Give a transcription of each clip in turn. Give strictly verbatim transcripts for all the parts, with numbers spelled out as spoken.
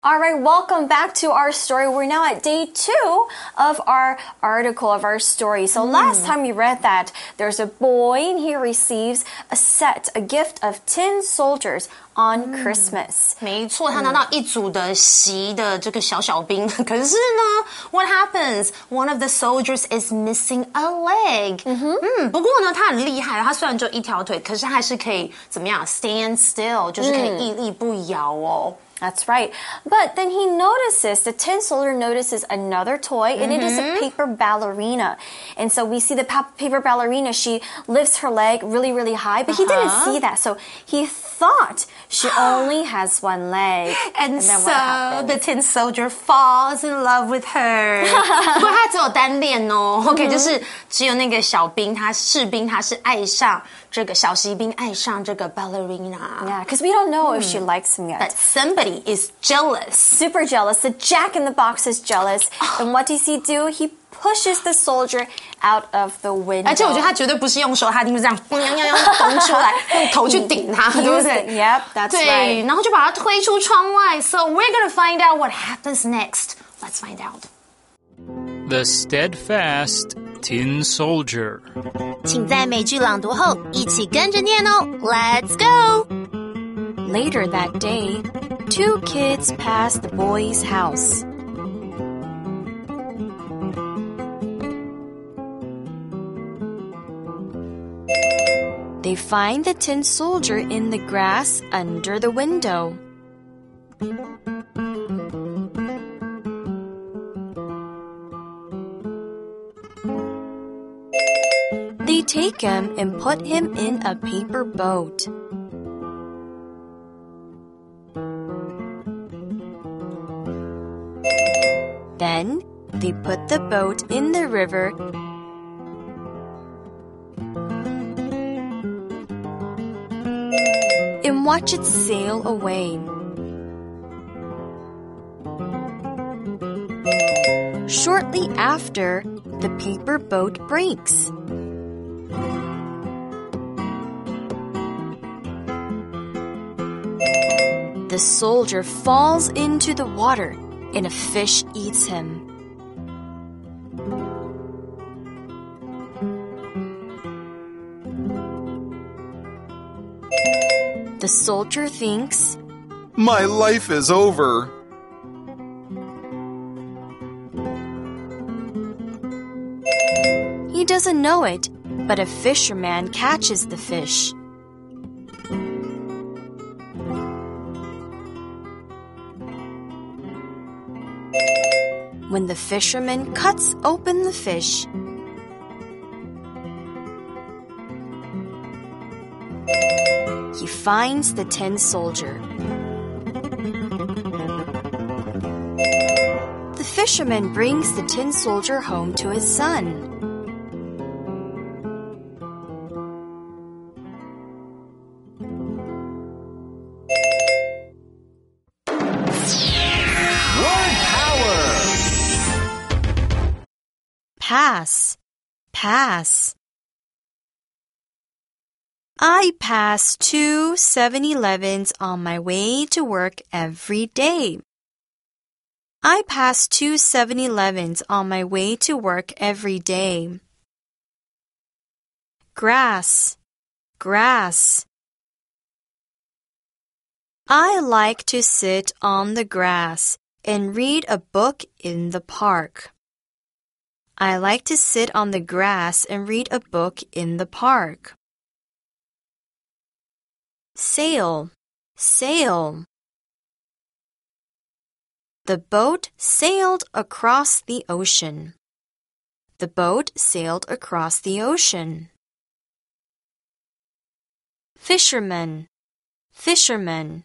All right, welcome back to our story. We're now at day two of our article, of our story. So mm. last time we read that there's a boy and he receives a set, a gift of tin soldiers on Christmas. 没错，他拿到一组的席的这个小小兵。可是呢 what happens? One of the soldiers is missing a leg. 嗯哼，嗯，不过呢，他很厉害，他虽然只有一条腿，可是他还是可以怎么样 stand still， 就是可以屹立不摇哦。 That's right. But then he notices, the tin soldier notices another toy, and mm-hmm. it is a paper ballerina. And so we see the pa paper ballerina, she lifts her leg really, really high, but uh-huh. he didn't see that. So he thought she only has one leg. And, and then so the tin soldier falls in love with her. 不过他只有单恋哦 OK 就是只有那个小兵他士兵他是爱上这个小骑兵爱上这个 ballerina. Yeah, because we don't know mm. if she likes him yet. But somebody is jealous. Super jealous. The Jack in the Box is jealous. And what does he do? He pushes the soldier out of the window. 而且我觉得他绝对不是用手，他一定是这样咚出来，用头去顶他，对不对 ？Yep, that's 对 right. 然后就把他推出窗外。So we're gonna find out what happens next. Let's find out. The Steadfast Tin Soldier. 请在美剧朗读后一起跟着念哦。Let's go. Later that day, two kids passed the boy's house. They find the tin soldier in the grass under the window. They take him and put him in a paper boat. Then they put the boat in the river and watch it sail away. Shortly after, the paper boat breaks. The soldier falls into the water, and a fish eats him. The soldier thinks, "My life is over." He doesn't know it, but a fisherman catches the fish. When the fisherman cuts open the fish, he finds the tin soldier. The fisherman brings the tin soldier home to his son. Pass, pass. I pass two seven elevens on my way to work every day. I pass two seven elevens on my way to work every day. Grass, grass. I like to sit on the grass and read a book in the park. I like to sit on the grass and read a book in the park. Sail, sail. The boat sailed across the ocean. The boat sailed across the ocean. Fisherman, fisherman.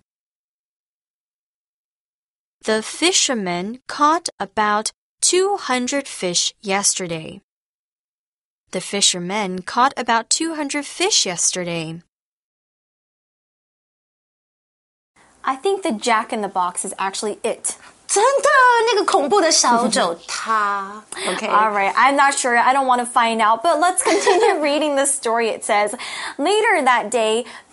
The fisherman caught about two hundred fish yesterday. The fishermen caught about two hundred fish yesterday. I think the Jack in the Box is actually it. 真的，那个恐怖的小丑他 Okay. All right, I'm not sure. I don't want to find out, but let's continue reading the story. It says, later that day,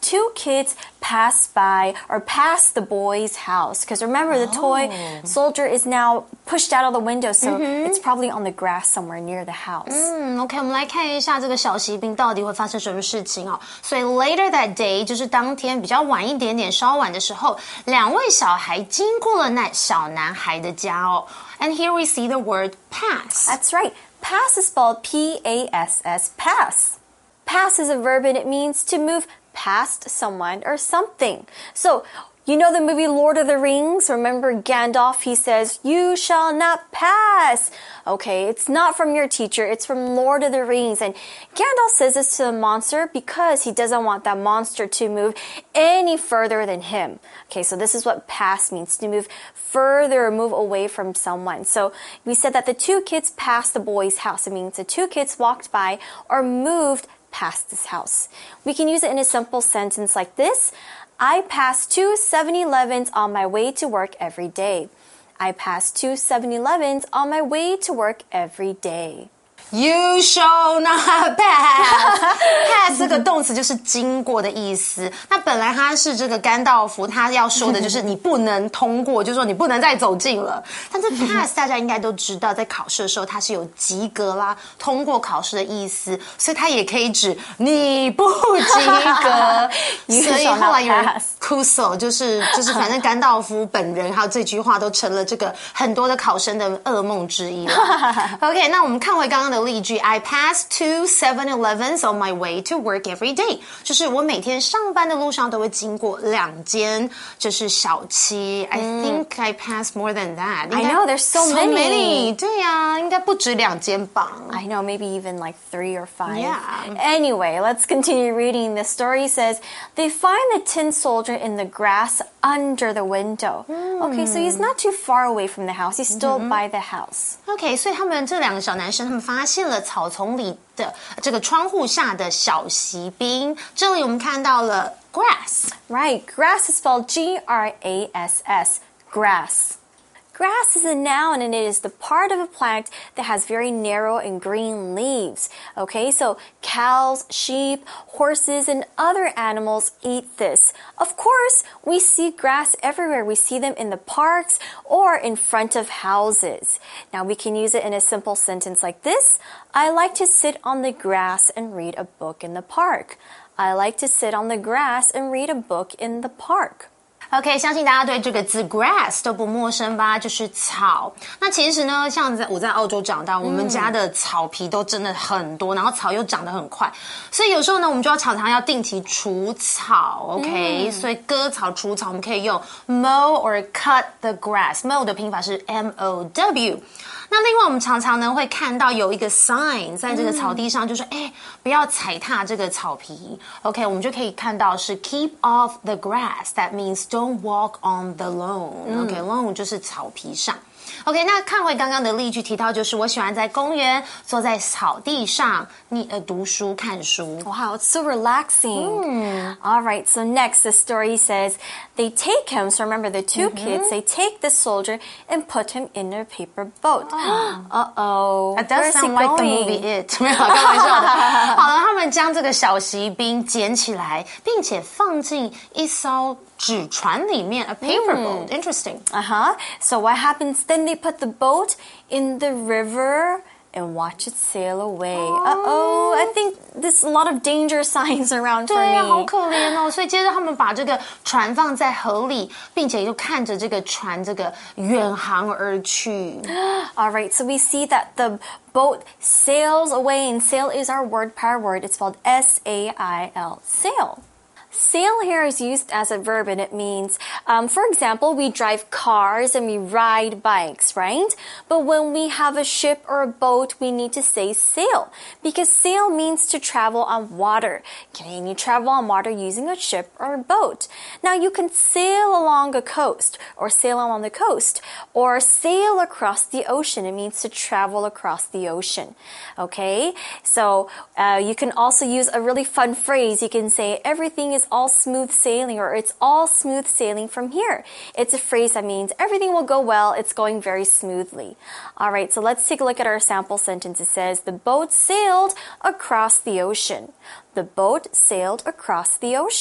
two kids pass by or pass the boy's house. Because remember, the toy soldier is now pushed out of the window, so mm-hmm. it's probably on the grass somewhere near the house. 嗯 ，OK， 我们来看一下这个小骑兵到底会发生什么事情哦。所以 later that day 就是当天比较晚一点点，稍晚的时候，两位小孩经过了那小男孩的家哦。And here we see the word pass. That's right. Pass is spelled P A S S, pass. Pass is a verb and it means to move past someone or something. So, you know the movie Lord of the Rings? Remember Gandalf? He says, "You shall not pass." Okay, it's not from your teacher. It's from Lord of the Rings. And Gandalf says this to the monster because he doesn't want that monster to move any further than him. Okay, so this is what pass means, to move further or move away from someone. So we said that the two kids passed the boy's house. It means the two kids walked by or moved past this house. We can use it in a simple sentence like this. I pass two seven elevens on my way to work every day. I pass two seven elevens on my way to work every day. You shall not pass. Pass 这个动词就是经过的意思。那本来他是这个甘道夫，他要说的就是你不能通过，就是说你不能再走近了。但是 pass 大家应该都知道，在考试的时候它是有及格啦、通过考试的意思，所以它也可以指你不及格。所以后来有人 Kuso 就是就是反正甘道夫本人还有这句话都成了这个很多的考生的噩梦之一了。OK， 那我们看回刚刚的例句 I pass two seven elevens on my way to work every day. 就是我每天上班的路上都会经过两间就是小七 I think I pass more than that. I know, there's so, so many. many. 对呀，应该不止两间吧。 I know, maybe even like three or five. Yeah. Anyway, let's continue reading. The story says, they find the tin soldier in the grass under the window. Mm. Okay, so he's not too far away from the house. He's still mm-hmm. by the house. OK, 所以他们这两个小男生，他们发现了草丛里的这个窗户下的小骑兵。这里我们看到了 grass. Right, grass is spelled G R A S S, grass. Grass is a noun and it is the part of a plant that has very narrow and green leaves. Okay, so cows, sheep, horses, and other animals eat this. Of course, we see grass everywhere. We see them in the parks or in front of houses. Now we can use it in a simple sentence like this. I like to sit on the grass and read a book in the park. I like to sit on the grass and read a book in the park. OK， 相信大家对这个字 grass 都不陌生吧？就是草。那其实呢，像在我在澳洲长大，我们家的草皮都真的很多，然后草又长得很快，所以有时候呢，我们就要常常要定期除草。OK，、嗯、所以割草、除草，我们可以用 mow or cut the grass。mow 的拼法是 M O W。那另外我们常常呢会看到有一个 sign 在这个草地上，就说哎不要踩踏这个草皮。OK， 我们就可以看到是 keep off the grass. That means don't walk on the lawn。OK，lawn 就是草皮上。OK， 那看回刚刚的例句，提到就是我喜欢在公园坐在草地上，你呃读书看书。 Wow, it's so relaxing. Mm. All right, so next the story says they take him. So remember the two mm-hmm. kids, they take the soldier and put him in a paper boat. Oh. Uh-oh. That does sound like the movie It. 没有开玩笑的。好了，他们将这个小骑兵捡起来，并且放进一艘纸船里面 a paper boat. Interesting. Uh-huh. So what happens then? They put the boat in the river and watch it sail away. Uh-oh. I think there's a lot of danger signs around for me. 对啊，好可怜哦。所以接着他们把这个船放在河里，并且就看着这个船这个远航而去。 All right, so we see that the boat sails away, and sail is our word power word. It's spelled S A I L, sail. Sail here is used as a verb and it means, um, for example, we drive cars and we ride bikes, right? But when we have a ship or a boat, we need to say sail because sail means to travel on water. Can you travel on water using a ship or a boat? Now you can sail along a coast or sail along the coast or sail across the ocean. It means to travel across the ocean. Okay? So uh, you can also use a really fun phrase. You can say everything is all smooth sailing or it's all smooth sailing from here. It's a phrase that means everything will go well. It's going very smoothly. All right, so let's take a look at our sample sentence. It says, the boat sailed across the ocean. The boat sailed across the ocean.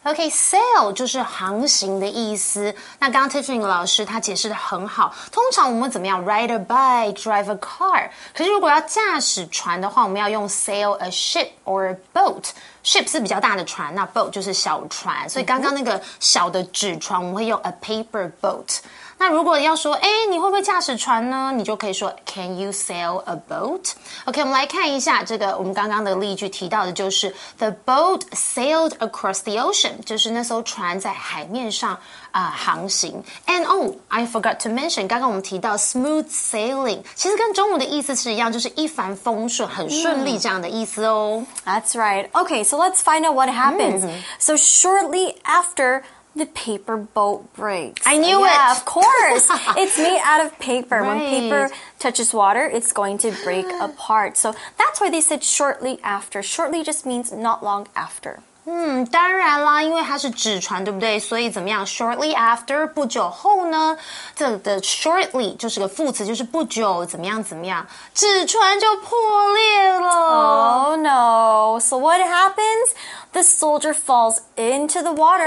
OK, sail 就是航行的意思。那刚刚 Tiffany 老师她解释的很好。通常我们怎么样 ride a bike, drive a car？ 可是如果要驾驶船的话，我们要用 sail a ship or a boat。Ship 是比较大的船，那 boat 就是小船。所以刚刚那个小的纸船，我们会用 a paper boat。那如果要说，哎，你会不会驾驶船呢？你就可以说 Can you sail a boat? OK, 我们来看一下这个我们刚刚的例句提到的就是 The boat sailed across the ocean， 就是那艘船在海面上啊、呃、航行。And oh, I forgot to mention， 刚刚我们提到 smooth sailing， 其实跟中文的意思是一样，就是一帆风顺，很顺利这样的意思哦。 That's right. Okay, so let's find out what happens. Mm. So shortly after...The paper boat breaks. I knew yeah, it. Of course. It's made out of paper. Right. When paper touches water, it's going to break apart. So that's why they said shortly after. Shortly just means not long after. 嗯，当然啦，因为它是纸船，对不对？所以怎么样 ？Shortly after， 不久后呢？这的 shortly 就是个副词，就是不久怎么样怎么样，纸船就破裂了。 Oh no! So what happens? The soldier falls into the water,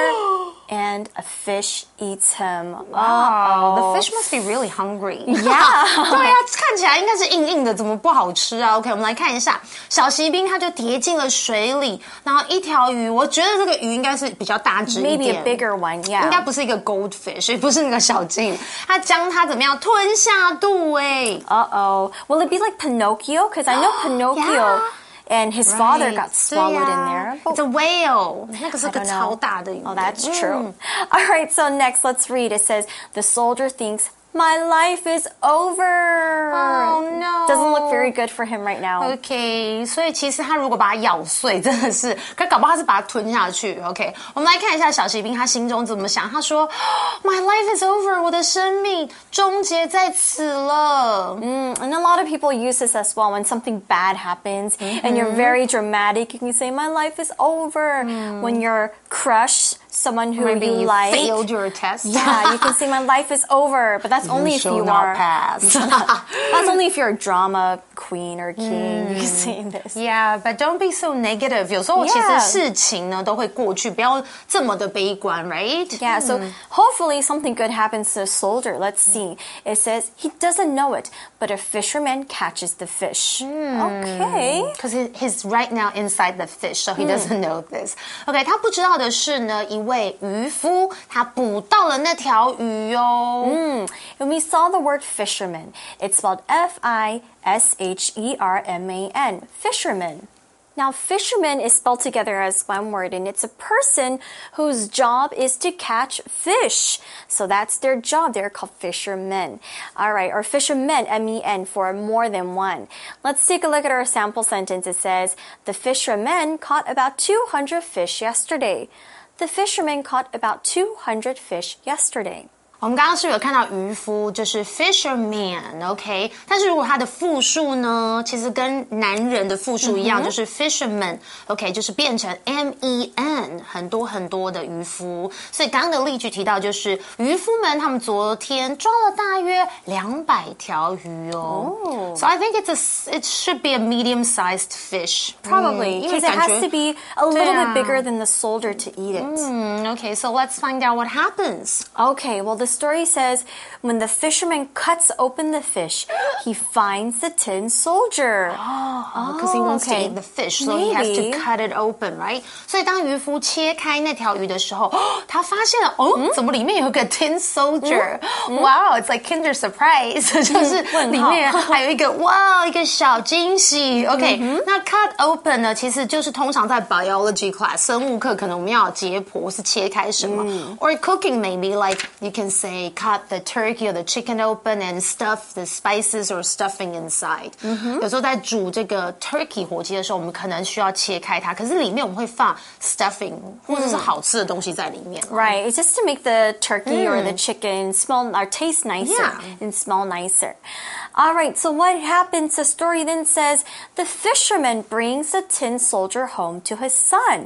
and a fish eats him. Wow, Uh-oh. the fish must be really hungry. Yeah. 对啊，看起来应该是硬硬的，怎么不好吃啊 ？OK， 我们来看一下，小骑兵他就跌进了水里，然后一条鱼，我觉得这个鱼应该是比较大只一点 Maybe a bigger one, yeah. 应该不是一个 goldfish， 也不是那个小金，他将它怎么样吞下肚？哎 Uh-oh. Will it be like Pinocchio? Because I know Pinocchio... And his father got swallowed in there. It's a whale. 那个是个超大的鱼。 Oh, that's true. All right, so next let's read. It says, the soldier thinks, my life is over. Oh, no. Doesn't look very good for him right now. OK, 所以其实他如果把它咬碎，真的是，可搞不好他是把它吞下去。OK， 我们来看一下小骑兵他心中怎么想。他说 ，My life is over. 我的生命终结在此了。 Mm, and a lot of people use this as well when something bad happens mm-hmm. and you're very dramatic. You can say, my life is over. Mm. When you're crushed, someone who Maybe you, you like. failed your test. Yeah, you can say, my life is over. But that's you only if you not are. Pass. That's only if you're a drama queen or king. Mm. You can say this. Yeah, but don't be so negative. 有时候其实事情呢都会过去，不要这么的悲观 right? Yeah, so hopefully something good happens to the soldier. Let's see. It says, he doesn't know it, but a fisherman catches the fish. Okay. Because he, he's right now inside the fish, so he doesn't know this. Okay, 他不知道的是呢，一位渔夫他捕到了那条鱼哦。 Mm. And we saw the word fisherman. It's spelled F I S H E R M A N. Fisherman. Now, fisherman is spelled together as one word, and it's a person whose job is to catch fish. So that's their job. They're called fishermen. All right, or fishermen, M E N, for more than one. Let's take a look at our sample sentence. It says, the fishermen caught about two hundred fish yesterday. The fishermen caught about two hundred fish yesterday. 我们刚刚是有看到渔夫，就是 fisherman，OK？ 但是如果它的复数呢，其实跟男人的复数一样，就是 fisherman，OK？ 就是变成 M E N， 很多很多的渔夫。所以刚刚的例句提到，就是渔夫们他们昨天抓了大约两百条鱼哦。Oh. So I think it's a it should be a medium-sized fish, probably, because it has to be a little bit bigger than the soldier to eat it. Mm, okay, so let's find out what happens. Okay, well the story says when the fisherman cuts open the fish, he finds the tin soldier. Oh, because he wants okay. to eat the fish, so Maybe. he has to cut it open, right? 所以当渔夫切开那条鱼的时候，他发现了哦，怎么里面有个 tin soldier? Wow, it's like Kinder Surprise， 就是里面还有一个哇一个小惊喜。OK， 那 cut open 呢，其实就是通常在 biology class 生物课，可能我们要解剖是切开什么，or cooking maybe like you can say cut the turkey or the chicken open and stuff the spices or stuffing inside. 有时候在煮这个 turkey 火鸡的时候，我们可能需要切开它，可是里面我们会放 stuffing 或者是好吃的东西在里面。 Right, it's just to make the turkey or the chicken smell or taste nicer Yeah. and smell nicer. All right, so what happens? The story then says the fisherman brings the tin soldier home to his son.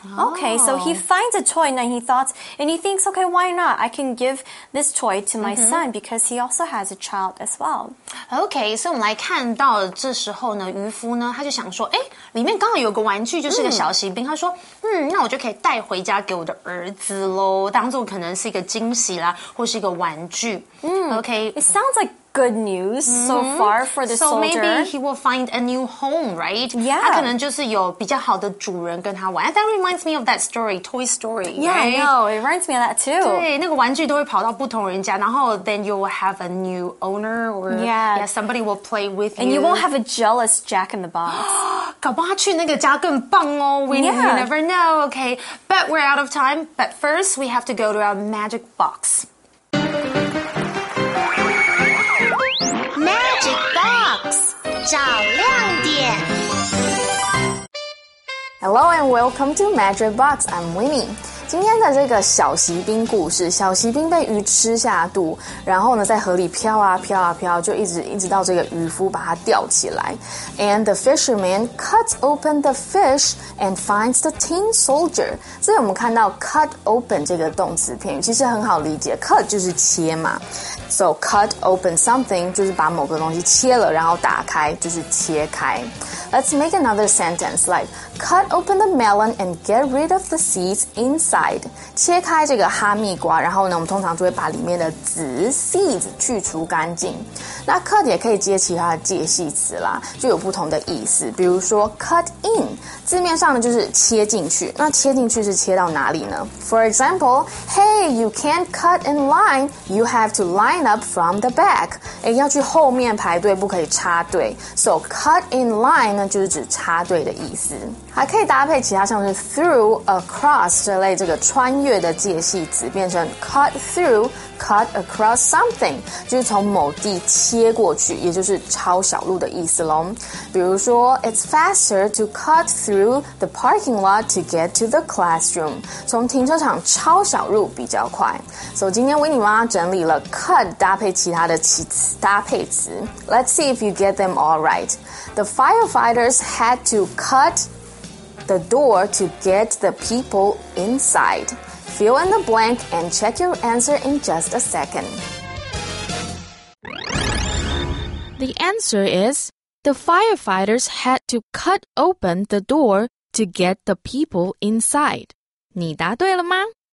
Okay, so he finds a toy and he thought, and he thinks, okay, why not? I can give this toy to my son because he also has a child as well. OK， 所以我们来看到这时候呢，渔夫呢他就想说，哎，里面刚好有个玩具，就是个小骑兵。他说，嗯，那我就可以带回家给我的儿子喽，当做可能是一个惊喜啦，或是一个玩具。嗯 ，OK， It sounds like good news so far for the so soldier. So maybe he will find a new home, right? Yeah. 他可能就是有比较好的主人跟他玩。That reminds me of that story, Toy Story. Yeah, right? I know. It reminds me of that too. 对，那个玩具都会跑到不同人家，然后 then you will have a new owner or yeah, yeah somebody will play with and you. And you won't have a jealous Jack in the Box. 搞不好他去那个家更棒哦。We yeah. you never know. Okay, but we're out of time. But first, we have to go to our magic box. Magic Box 找亮点。 Hello and welcome to Magic Box. I'm Winnie. 今天的这个小骑兵故事，小骑兵被鱼吃下肚，然后呢在河里飘啊飘啊飘，就一直一直到这个渔夫把它吊起来。And the fisherman cuts open the fish and finds the tin soldier. 这里我们看到 cut open 这个动词片语，其实很好理解 ，cut 就是切嘛。So cut open something 就是把某个东西切了，然后打开就是切开。Let's make another sentence like cut open the melon and get rid of the seeds inside. 切开这个哈密瓜，然后呢，我们通常就会把里面的籽 seeds 去除干净。那 cut 也可以接其他的介系词啦，就有不同的意思。比如说 cut in 字面上呢就是切进去，那切进去是切到哪里呢 ？For example, hey, you can't cut in line. You have to line up from the back. 诶，要去后面排队，不可以插队。So cut in line 呢就是指插队的意思。还可以搭配其他像是 through, across 这类这个穿越的介系词，变成 cut through, cut across something， 就是从某地切过去，也就是抄小路的意思咯。比如说 It's faster to cut through the parking lot to get to the classroom. 从停车场抄小路比较快。所以今天维尼妈妈整理了 cut 搭配其他的其词搭配词。Let's see if you get them all right. The firefighters had to cut the door to get the people inside. Fill in the blank and check your answer in just a second. The answer is the firefighters had to cut open the door to get the people inside. 你答对了吗？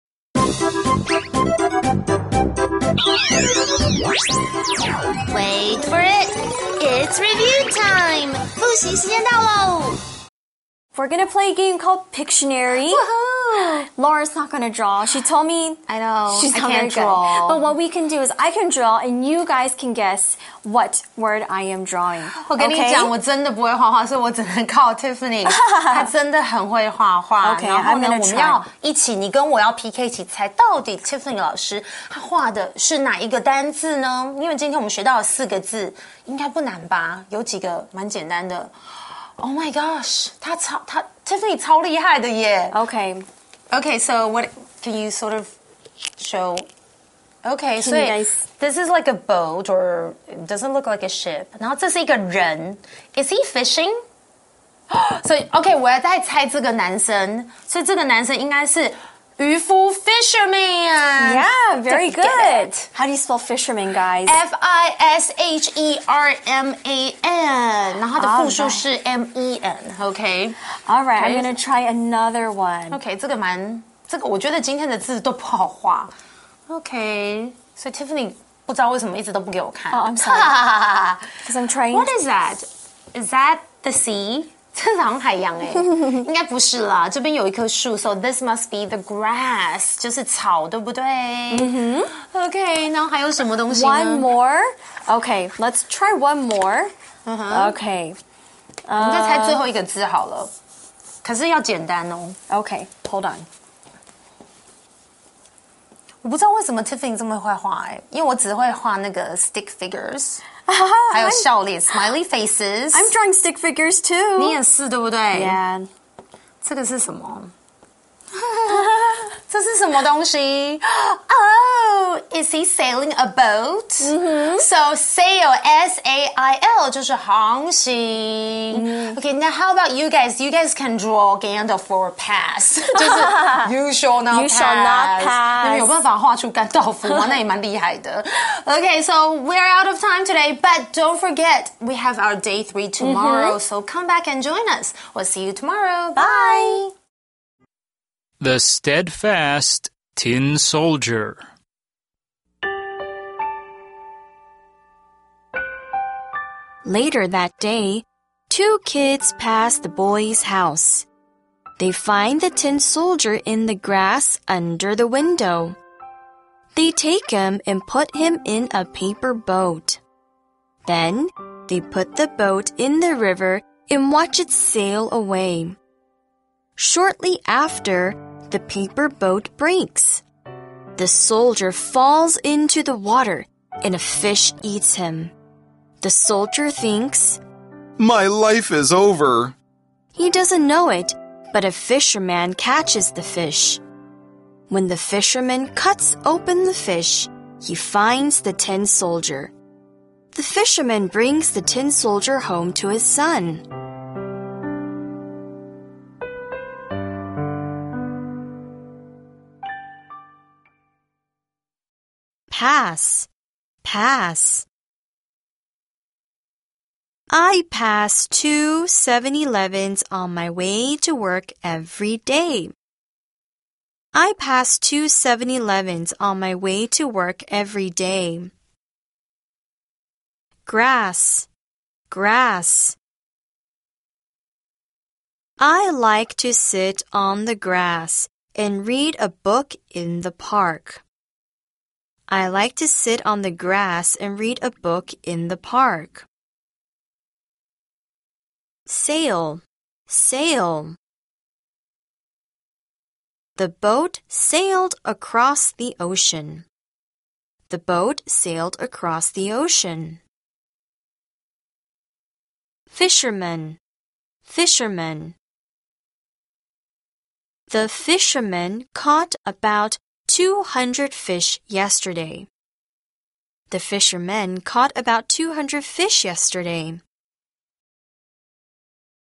Wait for it. It's review time. 复习时间到喽。 We're gonna play a game called Pictionary. Laura's not gonna draw. She told me I know. she's I not can't very draw. good. But what we can do is I can draw and you guys can guess what word I am drawing. 我跟你讲， okay? 我真的不会画画，所以我只能靠 Tiffany。她真的很会画画。 Okay, 然后呢， I'm gonna 我们 try. 要一起，你跟我要 P K 一起猜，到底 Tiffany 老师她画的是哪一个单字呢？因为今天我们学到了四个字，应该不难吧？有几个蛮简单的。Oh my gosh， 她超她 Tiffany 超厉害的耶。 Okay. Okay, so what can you sort of show? Okay, so you guys- this is like a boat or it doesn't look like a ship. 然后这是一个人 Is he fishing? 所以 OK， 我要再猜这个男生，所以这个男生应该是渔夫 fisherman. Yeah, very Get good. it. How do you spell fisherman, guys? F I S H E R M A N. 然后它的复数是 M E N. OK. All right, I'm Okay. gonna try another one. OK， 这个蛮这个，我觉得今天的字都不好画。OK， 所以 Tiffany 不知道为什么一直都不给我看。 Oh, I'm sorry. Because I'm trying. What is that? Is that the sea? 这是好像海洋哎，应该不是啦。这边有一棵树 ，so this must be the grass， 就是草，对不对？嗯哼。OK， 然后还有什么东西呢 One more. Okay, let's try one more. Uh-huh. Okay. 我们再猜最后一个字好了，可是要简单哦。 Okay, hold on. 我不知道为什么 Tiffany 这么会画哎，因为我只会画那个 stick figures， 还有笑脸 smiley faces。 I'm drawing stick figures too. 你也是对不对 Yeah. 这个是什么？这是什么东西？Oh, Is he sailing a boat? Mm-hmm. So sail, S A I L 就是航行。 Mm-hmm. Okay, now how about you guys? You guys can draw Gandalf for pass. 就是 you shall not You pass. shall not pass. 你们有办法画出甘道夫吗？那也蛮厉害的。Okay, so we're out of time today, but don't forget we have our day three tomorrow. Mm-hmm. So come back and join us. We'll see you tomorrow. Bye. The Steadfast Tin Soldier. Later that day, two kids pass the boy's house. They find the tin soldier in the grass under the window. They take him and put him in a paper boat. Then, they put the boat in the river and watch it sail away. Shortly after, the paper boat breaks. The soldier falls into the water and a fish eats him. The soldier thinks, My life is over. He doesn't know it, but a fisherman catches the fish. When the fisherman cuts open the fish, he finds the tin soldier. The fisherman brings the tin soldier home to his son. Pass, pass. I pass two seven elevens on my way to work every day. I pass two seven elevens on my way to work every day. Grass, grass. I like to sit on the grass and read a book in the park. I like to sit on the grass and read a book in the park. Sail, sail. The boat sailed across the ocean. The boat sailed across the ocean. Fisherman, fisherman. The fisherman caught about two hundred fish yesterday. The fisherman caught about two hundred fish yesterday.